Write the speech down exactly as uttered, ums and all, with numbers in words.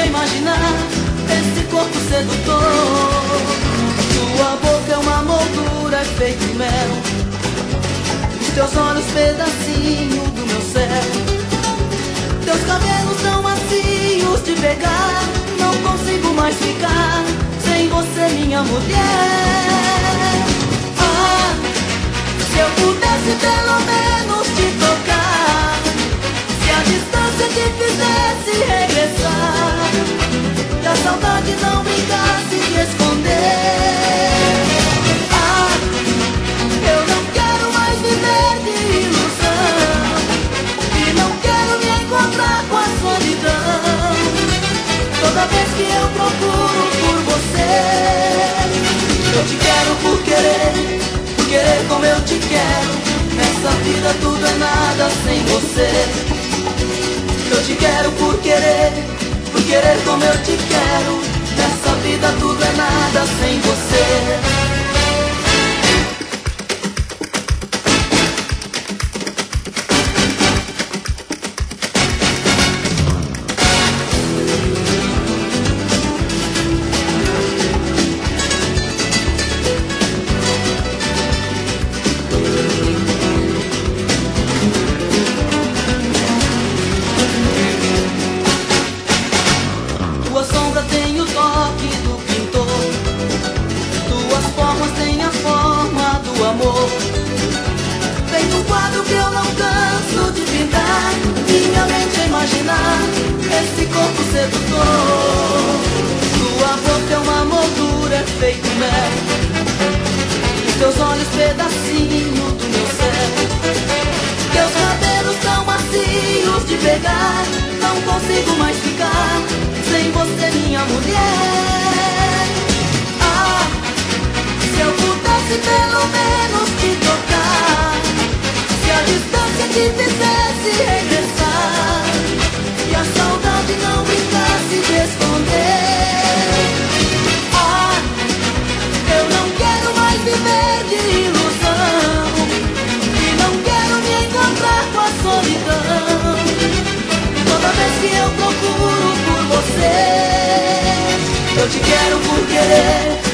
a imaginar esse corpo sedutor. Tua boca é uma moldura, é feito mel. Os teus olhos, pedacinho do meu céu. Teus cabelos tão macios de pegar. Não consigo mais ficar sem você, minha mulher. Ah, se eu pudesse pelo menos te tocar, se a distância te fizesse regressar, e a saudade não brincasse de esconder. Ah, eu não quero mais viver de ilusão, e não quero me encontrar com a solidão. Toda vez que eu procuro por você, eu te quero por querer, por querer como eu te quero. Nessa vida tudo é nada sem você. Eu te quero por querer, por querer como eu te quero. Nessa vida tudo é nada sem você. Tua sombra tem o toque do pintor, tuas formas têm a forma do amor. Tem um quadro que eu não canso de pintar, minha mente a imaginar esse corpo sedutor. Tua boca é uma moldura, é feito mel. Os teus olhos, pedacinho do meu céu. Teus cabelos tão macios de pegar. Não consigo mais ficar sem você, minha mulher. Ah, se eu pudesse pelo menos te tocar, se a distância te fizesse regressar, e a saudade não brincasse de esconder. Ah, eu não quero mais viver de ilusão, e não quero me encontrar com a solidão. Toda vez que eu procuro por você, eu te quero por querer,